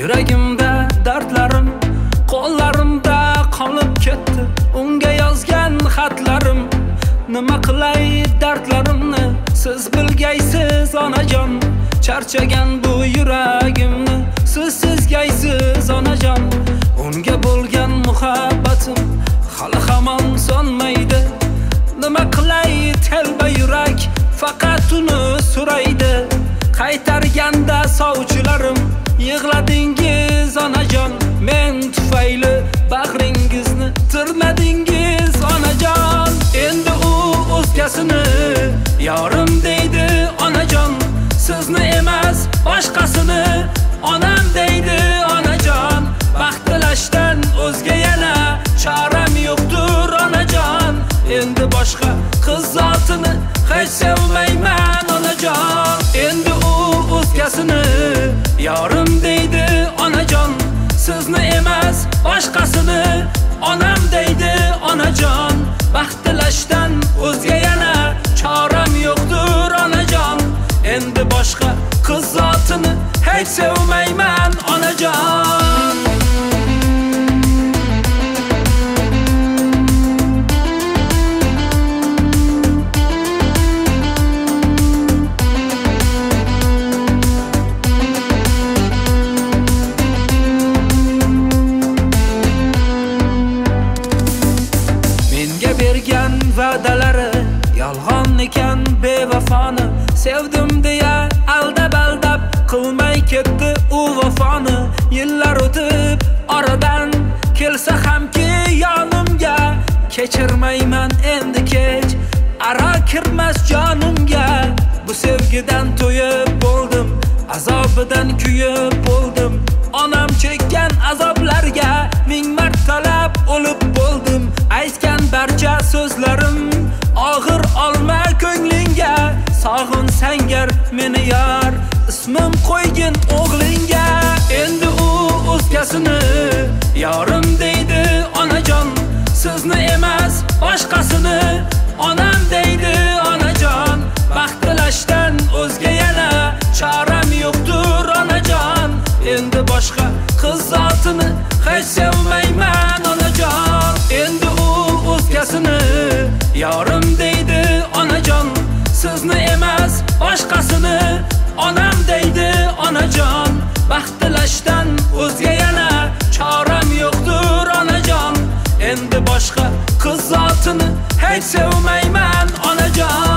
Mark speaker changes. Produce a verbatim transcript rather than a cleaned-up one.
Speaker 1: Yuragimda dardlarim, qo'llarimda qolib ketdi. Unga yozgan xatlarim, nima qilay dardlarimni siz bilgaysiz onajon. Charchagan bu yuragimni siz sizgaysiz onajon. Unga bo'lgan muhabbatim hali hamon sonmaydi. Nima qilay telba yurak faqat uni so'raydi. Qaytarganda sovchilarim yig'ladingiz onajon. Men tufayli bag'ringizni tirnadingiz onajon. Endi u o'zgasini yorim deydi onajon. Sizni emas boshqasini onam deydi onajon. Baxt tilashdan o'zga yana choram yo'qdir onajon. Endi boshqa qiz zotini hech sevmayman onajon. Endi u o'zgasini yorim deydi onajon. Sizni emas boshqasini onam deydi onajon. Baxt tilashdan o'zga yana choram yo'qdir onajon. Endi boshqa qiz zotini hech sevmayman onajon. Menga bergan va'dalari yolg'on ekan bevafoni. Sevdim deya aldab-aldab qilmay ketdi u vafoni. Yillar o'tib oradan kelsa hamki yonimga, kechirmayman endi kech ara kirmas jonimga. Bu sevgidan to'yib bo'ldim, azobidan kuyib bo'ldim. Onam chekkan azoblarga ming martalab o'lib bo'ldim. Aytgan barcha so'zlarim og'ir olma ko'nglingga. Sog'in sangar meni yor, ismim qo'ygin o'g'lingga. Endi u o'zgasini yorim deydi onajon. Sizni emas boshqasini onam deydi onajon. Baxt tilashdan o'zga yana choram yo'qdir onajon. Endi boshqa qiz zotini hech sevmayman onajon. Endi u o'zgasini yorim deydi onajon. Sizni emas boshqasini onam deydi onajon. Baxt tilashdan o'zga yana choram yo'qdir onajon. Endi boshqa qiz zotini hech sevmayman onajon.